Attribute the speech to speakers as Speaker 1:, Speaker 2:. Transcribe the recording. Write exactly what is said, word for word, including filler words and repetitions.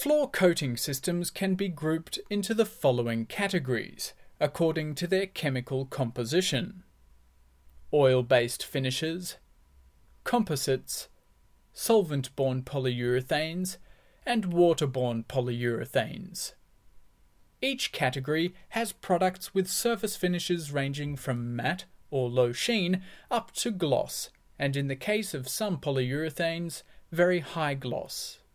Speaker 1: Floor coating systems can be grouped into the following categories, according to their chemical composition: oil-based finishes, composites, solvent-borne polyurethanes, and waterborne polyurethanes. Each category has products with surface finishes ranging from matte or low sheen up to gloss, and in the case of some polyurethanes, very high gloss.